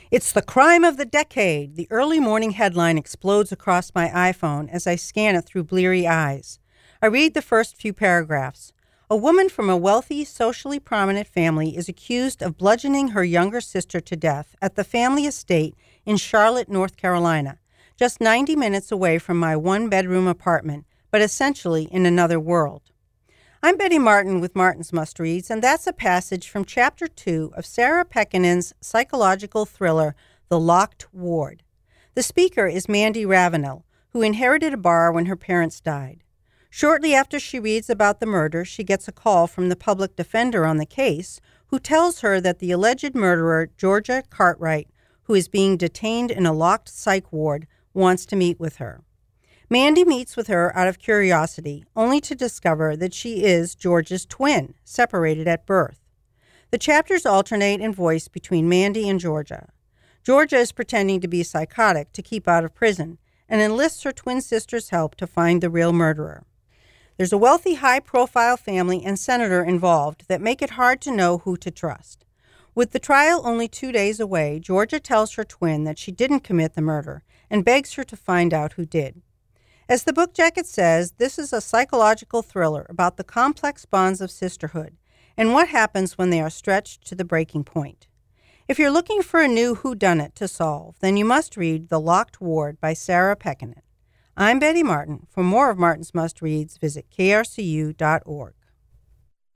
It's the crime of the decade. The early morning headline explodes across my iPhone as I scan it through bleary eyes. I read the first few paragraphs. A woman from a wealthy, socially prominent family is accused of bludgeoning her younger sister to death at the family estate in Charlotte, North Carolina, just 90 minutes away from my one-bedroom apartment, but essentially in another world. I'm Betty Martin with Martin's Must Reads, and that's a passage from Chapter 2 of Sarah Pekkanin's psychological thriller, The Locked Ward. The speaker is Mandy Ravenel, who inherited a bar when her parents died. Shortly after she reads about the murder, she gets a call from the public defender on the case, who tells her that the alleged murderer, Georgia Cartwright, who is being detained in a locked psych ward, wants to meet with her. Mandy meets with her out of curiosity, only to discover that she is Georgia's twin, separated at birth. The chapters alternate in voice between Mandy and Georgia. Georgia is pretending to be psychotic to keep out of prison and enlists her twin sister's help to find the real murderer. There's a wealthy, high-profile family and senator involved that make it hard to know who to trust. With the trial only 2 days away, Georgia tells her twin that she didn't commit the murder and begs her to find out who did. As the book jacket says, this is a psychological thriller about the complex bonds of sisterhood and what happens when they are stretched to the breaking point. If you're looking for a new whodunit to solve, then you must read The Locked Ward by Sarah Pekkanen. I'm Betty Martin. For more of Martin's Must Reads, visit krcu.org.